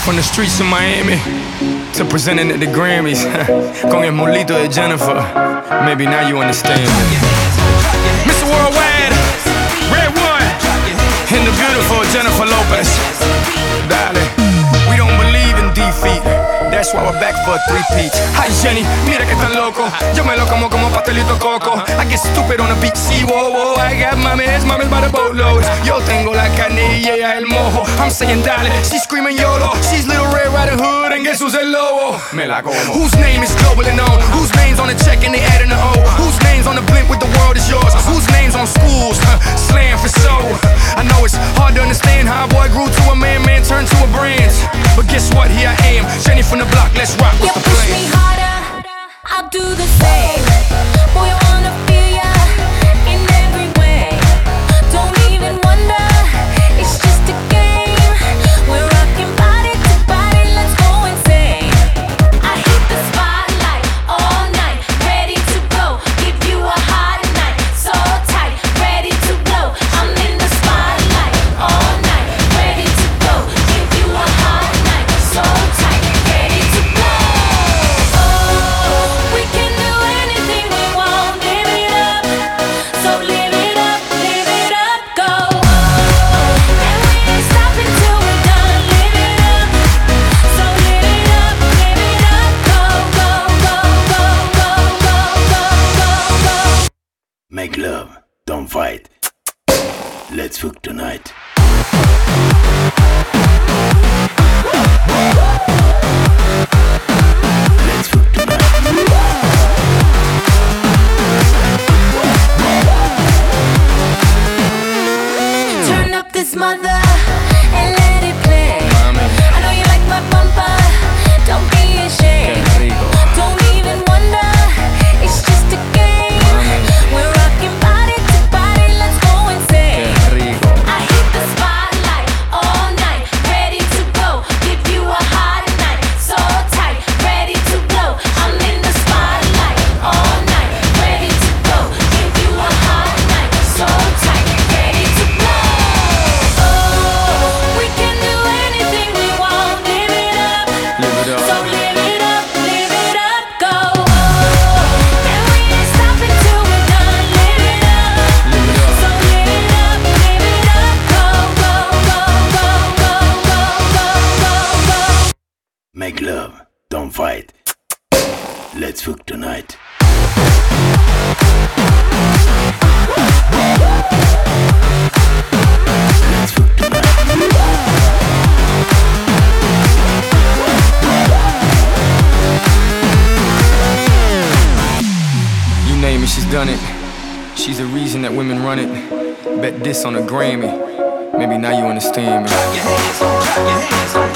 From the streets of Miami to presenting at the Grammys con el mulito de Jennifer. Maybe now you understand. Mr. Worldwide, Red One, and the beautiful Jennifer Lopez. Darling, we don't believe in defeat. That's why we're back for a three-peat. Hi Jenny, mira que tan loco. Yo me lo como pastelito coco. I get stupid on the beat, see, whoa, whoa. I got mames by the boatload. Yo tengo la carne y ella el mojo. I'm saying dale, she's screaming YOLO. She's Little Red Riding Hood and guess who's el lobo? Me la como. Whose name is globally known? Whose name's on the check and they adding the O? Whose name's on the blimp with the world is yours? Whose name's on schools? Slam for show. I know it's hard to understand how a boy grew to a man turned to a brand. But guess what? Here I am, Jenny from the block. Let's rock. What's the plan? You push me harder, I'll do the same. Boy, I wanna feel ya in every way. Don't even wonder, it's just a game. We're rocking body to body, let's go insane. I hit the spotlight all night, ready to go. Give you a hot night, so tight, ready to blow. I'm in the spotlight all night, ready to go. Give you a hot night, so tight, ready to blow. Oh, we can do anything we want, live it up. So live it up, go. And we ain't stopping till we're done, live it up. So live it up, go, go, go, go, go, go, go, go, go. Make love, don't fight. Let's fuck tonight. Let's fuck tonight. Turn up this mother and let it play. I know you like my bumper, don't be ashamed. Don't even wonder, it's just a game. We're rocking body to body, let's go insane. I hit the spotlight all night, ready to go. Give you a hot night, so tight, ready to blow. I'm in the spotlight all night, ready to go. Give you a hot night, so tight, ready to blow. Oh, we can do anything we want, live it up. So live it up, go. And we ain't stopping till we're done, live it up. So live it up, go, go, go, go, go, go, go, go, go. Make love, don't fight. Let's fuck tonight. Let's fuck tonight. You name it, she's done it. She's the reason that women run it. Bet this on a Grammy. Maybe now you understand me.